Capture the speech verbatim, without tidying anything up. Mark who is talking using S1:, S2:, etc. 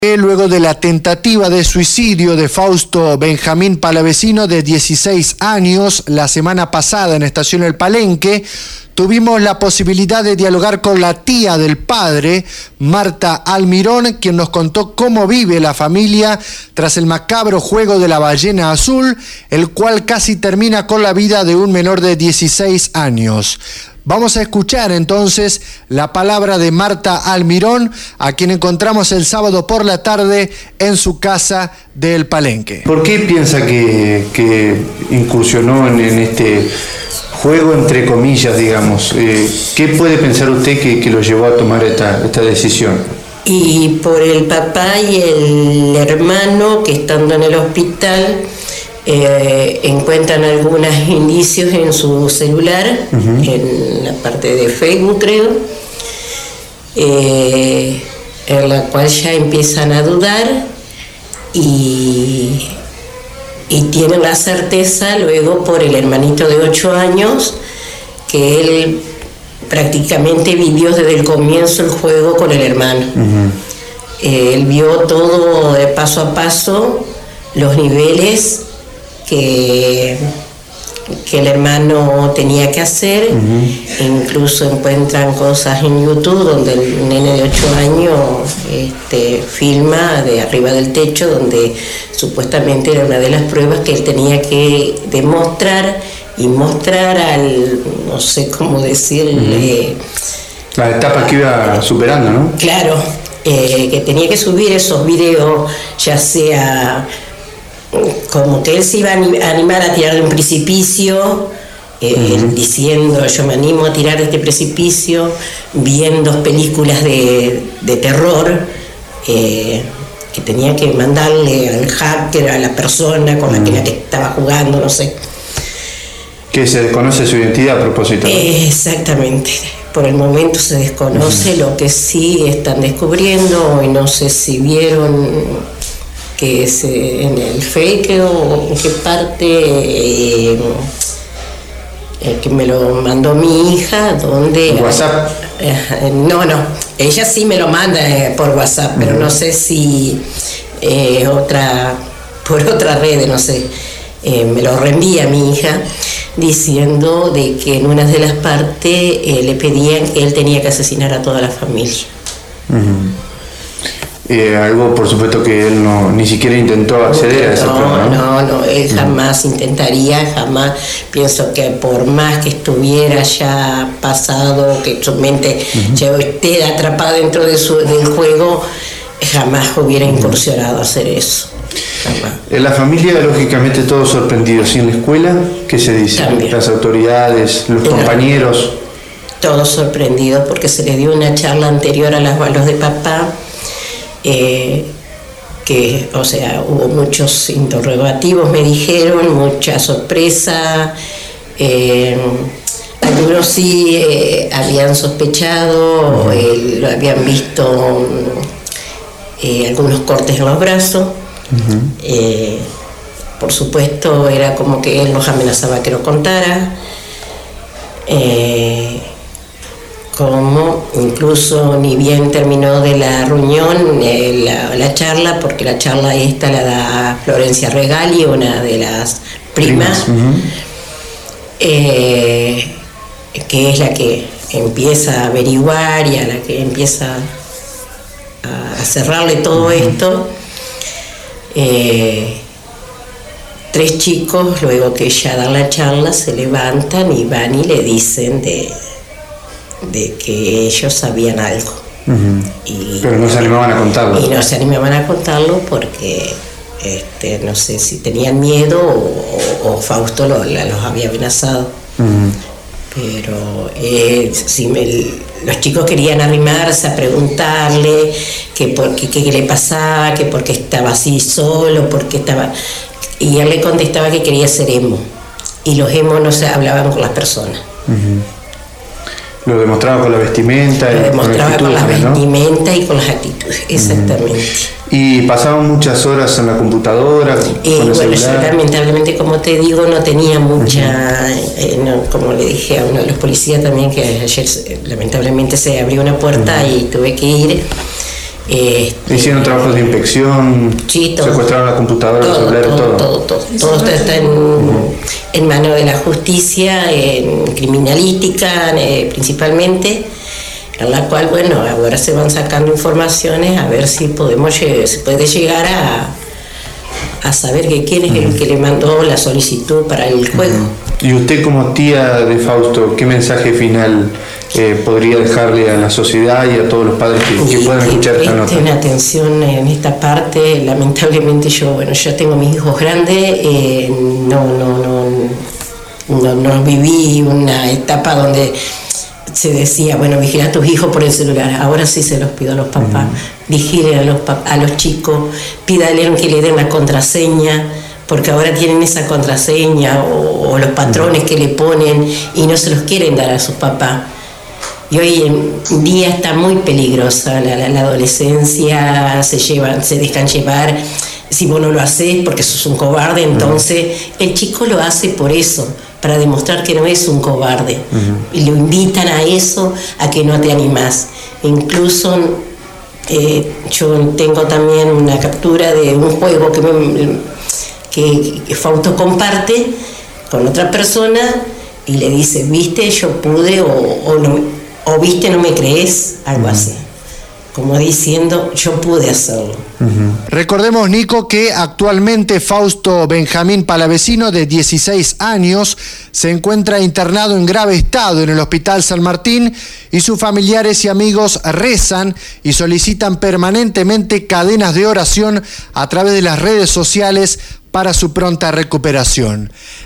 S1: Luego de la tentativa de suicidio de Fausto Benjamín Palavecino, de dieciséis años, la semana pasada en Estación El Palenque, tuvimos la posibilidad de dialogar con la tía del padre, Marta Almirón, quien nos contó cómo vive la familia tras el macabro juego de la ballena azul, el cual casi termina con la vida de un menor de dieciséis años. Vamos a escuchar entonces la palabra de Marta Almirón, a quien encontramos el sábado por la tarde en su casa de El Palenque.
S2: ¿Por qué piensa que, que incursionó en, en este juego, entre comillas, digamos? Eh, ¿Qué puede pensar usted que, que lo llevó a tomar esta, esta decisión?
S3: Y por el papá y el hermano que, estando en el hospital, Eh, encuentran algunos indicios en su celular, uh-huh. en la parte de Facebook creo, eh, en la cual ya empiezan a dudar y, y tienen la certeza luego por el hermanito de ocho años que él prácticamente vivió desde el comienzo el juego con el hermano. Uh-huh. eh, él vio todo de paso a paso, los niveles Que, que el hermano tenía que hacer. Uh-huh. Incluso encuentran cosas en YouTube donde el nene de ocho años este, filma de arriba del techo, donde supuestamente era una de las pruebas que él tenía que demostrar y mostrar al, no sé cómo decirle,
S2: uh-huh. la etapa que iba superando, ¿no?
S3: Claro, eh, que tenía que subir esos videos, ya sea como que él se iba a animar a tirar de un precipicio, eh, uh-huh. diciendo yo me animo a tirar de este precipicio, viendo películas de, de terror, eh, que tenía que mandarle al hacker, a la persona con uh-huh. la que, la que estaba jugando, no sé.
S2: Que se desconoce su identidad a propósito, ¿no?
S3: Eh, exactamente. Por el momento se desconoce, uh-huh. lo que sí están descubriendo, y no sé si vieron que es eh, en el fake o en qué parte, eh, eh, que me lo mandó mi hija, donde...
S2: ¿WhatsApp?
S3: Eh, no, no, ella sí me lo manda eh, por WhatsApp, uh-huh. pero no sé si eh, otra, por otra red, no sé, eh, me lo reenvía mi hija, diciendo de que en una de las partes eh, le pedían que él tenía que asesinar a toda la familia.
S2: Uh-huh. Eh, algo, por supuesto, que él no ni siquiera intentó acceder
S3: no,
S2: a esa prueba, ¿no?
S3: No, no, él jamás uh-huh. intentaría, jamás. Pienso que por más que estuviera ya pasado, que su mente uh-huh. ya esté atrapada dentro de su, del juego, jamás hubiera incursionado a hacer eso. Jamás.
S2: En la familia, lógicamente, todos sorprendidos. ¿Y en la escuela qué se dice?
S3: También.
S2: Las autoridades, los
S3: Pero,
S2: compañeros.
S3: Todos sorprendidos porque se le dio una charla anterior a, las, a los de papá. Eh, que, o sea, hubo muchos interrogativos, me dijeron, mucha sorpresa, eh, algunos sí eh, habían sospechado, eh, lo habían visto eh, algunos cortes en los brazos, uh-huh. eh, por supuesto era como que él nos amenazaba que lo contara, eh, como incluso ni bien terminó de la reunión, eh, la, la charla, porque la charla esta la da Florencia Regali, una de las primas, uh-huh. eh, que es la que empieza a averiguar y a la que empieza a, a cerrarle todo uh-huh. esto. Eh, tres chicos, luego que ella da la charla, se levantan y van y le dicen de... de que ellos sabían algo.
S2: Uh-huh. Y, pero no se animaban a contarlo.
S3: Y no se animaban a contarlo porque este, no sé si tenían miedo o, o Fausto lo, la, los había amenazado. Uh-huh. Pero eh, si me, los chicos querían arrimarse a preguntarle que por qué, qué le pasaba, que por qué estaba así solo, por qué estaba... Y él le contestaba que quería ser emo. Y los emos no se hablaban con las personas.
S2: Uh-huh. Lo demostraba con la vestimenta.
S3: Lo demostraba con la vestimenta, ¿no? Y con las actitudes, exactamente.
S2: Uh-huh. ¿Y pasaban muchas horas en la computadora?
S3: Eh,
S2: con el
S3: bueno,
S2: celular?
S3: Yo lamentablemente, como te digo, no tenía mucha, uh-huh. eh, no, como le dije a uno de los policías también, que ayer lamentablemente se abrió una puerta uh-huh. y tuve que ir. Este,
S2: ¿Hicieron trabajos de inspección?
S3: Sí, todo.
S2: ¿Secuestraron la computadora,
S3: todo,
S2: el celular,
S3: todo?
S2: Todo,
S3: todo, todo. Todo esto está en, uh-huh. en manos de la justicia, en criminalística eh, principalmente, en la cual, bueno, ahora se van sacando informaciones a ver si podemos se puede llegar a, a saber que quién es uh-huh. el que le mandó la solicitud para el juego.
S2: Uh-huh. Y usted como tía de Fausto, ¿qué mensaje final eh, podría dejarle a la sociedad y a todos los padres que, que puedan escuchar esta nota?
S3: Presten atención en esta parte. Lamentablemente yo, bueno, ya tengo mis hijos grandes, eh, no, no, no, no, no viví una etapa donde se decía, bueno, vigila a tus hijos por el celular. Ahora sí se los pido a los papás. Uh-huh. Vigilen a los, a los chicos, pídale que le den la contraseña, porque ahora tienen esa contraseña o, o los patrones que le ponen y no se los quieren dar a sus papás. Y hoy en día está muy peligrosa la, la, la adolescencia, se llevan, se dejan llevar. Si vos no lo haces porque sos un cobarde, entonces uh-huh. el chico lo hace por eso, para demostrar que no es un cobarde. Uh-huh. Y lo invitan a eso, a que no te animás. Incluso eh, yo tengo también una captura de un juego que me... que, que Fausto comparte con otra persona y le dice, viste, yo pude, o, o, no, o viste, no me crees, algo uh-huh. así. Como diciendo, yo pude hacerlo.
S1: Uh-huh. Recordemos, Nico, que actualmente Fausto Benjamín Palavecino, de dieciséis años, se encuentra internado en grave estado en el Hospital San Martín y sus familiares y amigos rezan y solicitan permanentemente cadenas de oración a través de las redes sociales para su pronta recuperación.